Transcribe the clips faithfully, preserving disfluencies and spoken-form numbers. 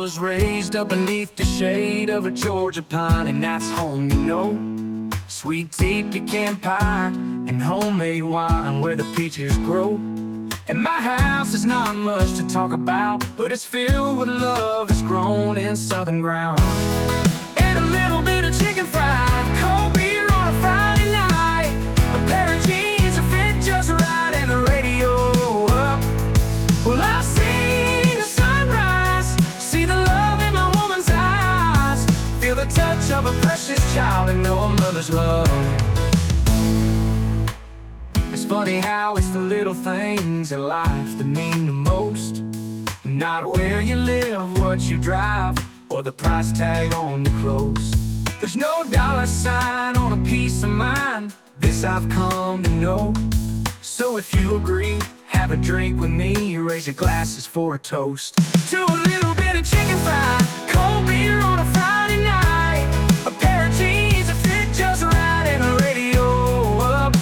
was raised up beneath the shade of a Georgia pine, and that's home, you know. Sweet tea, pecan pie, and homemade wine where the peaches grow. And my house is not much to talk about, but it's filled with love that's grown in southern ground. And a little bit of chicken fried, cold beer on a Friday night, a pair of jeans that fit just right, and the radio up. Well, I see the sunrise, see the love in my woman's eyes, feel the touch of a precious child and know a mother's love. It's funny how it's the little things in life that mean the most. Not where you live, what you drive, or the price tag on your clothes. There's no dollar sign on a peace of mind, this I've come to know. So if you agree, have a drink with me, raise your glasses for a toast to a little bit of chicken fried, cold beer on a Friday night, a pair of jeans that fit just right, and a radio up.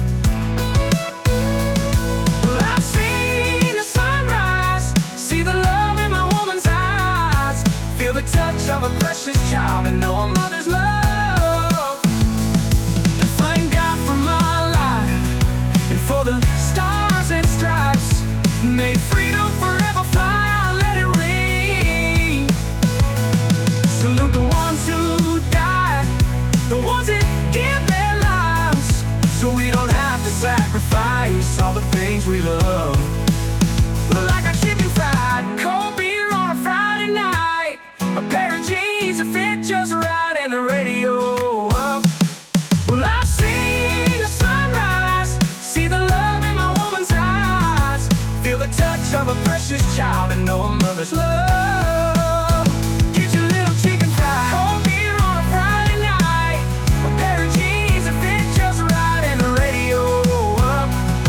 Well, I've seen the sunrise, see the love in my woman's eyes, feel the touch of a precious child and know a mother's love. And thank God for my life and for the stars and stripes. May freedom forever fly, I'll let it ring. Salute the ones who died, the ones that give their lives, so we don't have to sacrifice all the things we love. Like a chicken fried, cold beer on a Friday night, a pair of jeans that fit just right, and the radio up. Well, I've seen the sunrise, see the love in my woman's eyes, feel the touch of a precious child and know a mother's love. Get your little chicken fried, cold beer on a Friday night, a pair of jeans that fit just right, and the radio up.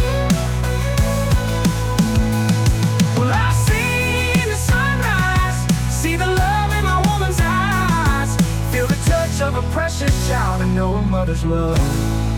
Well, I've seen the sunrise, see the love in my woman's eyes, feel the touch of a precious child and know a mother's love.